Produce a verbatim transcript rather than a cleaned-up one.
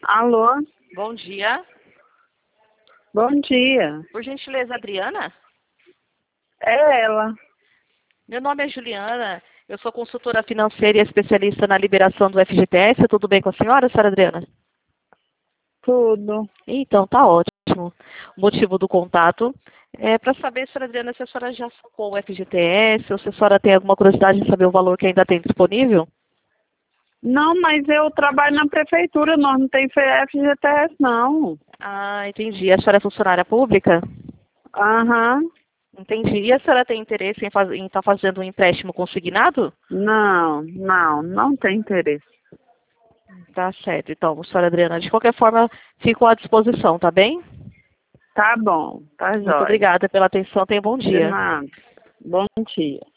Alô? Bom dia. Bom dia. Por gentileza, Adriana? É ela. Meu nome é Juliana. Eu sou consultora financeira e especialista na liberação do F G T S. Tudo bem com a senhora, senhora Adriana? Tudo. Então, tá ótimo. O motivo do contato é para saber, senhora Adriana, se a senhora já sacou o F G T S ou se a senhora tem alguma curiosidade em saber o valor que ainda tem disponível. Não, mas eu trabalho na prefeitura, nós não tem F G T S, não. Ah, entendi. A senhora é funcionária pública? Aham. Entendi. E a senhora tem interesse em estar em tá fazendo um empréstimo consignado? Não, não, não tem interesse. Tá certo. Então, senhora Adriana, de qualquer forma, fico à disposição, tá bem? Tá bom, tá Muito jóia. obrigada pela atenção. Tenha um bom De dia. nada. Bom dia.